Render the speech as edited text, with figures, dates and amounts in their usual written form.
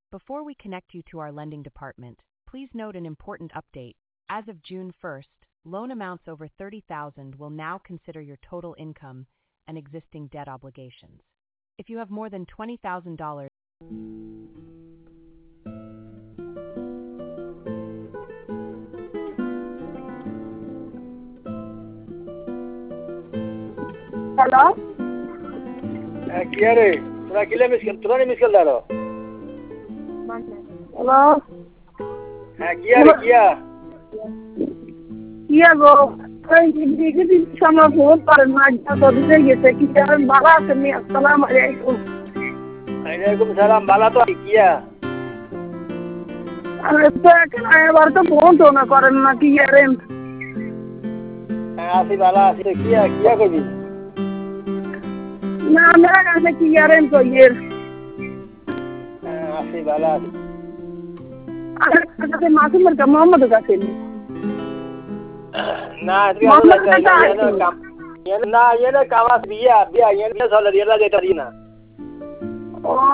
Before we connect you to our lending department, please note an important update. As of June 1st, loan amounts over $30,000 will now consider your total income and existing debt obligations. If you have more than $20,000, Hello? ¿Qué eres? ¿Tú no eres Hello? Hello? ¿Qué eres? Iya go. Ini sama phone पर ना तो दूसरे ये से कि यार बाला से मैं अस्सलाम वालेकुम. वालेकुम सलाम बाला तो किया. अरे तो क्या बार तो फोन तो ना करना कि यार आसी बाला आसी तो किया कर दी. ना मेरा कहने कि यार तो ये आसी बाला. अरे कहते मासूम का मोहम्मद का से Nah, itu kan lagi na kawas biya, ini soal dia lagi tadi na.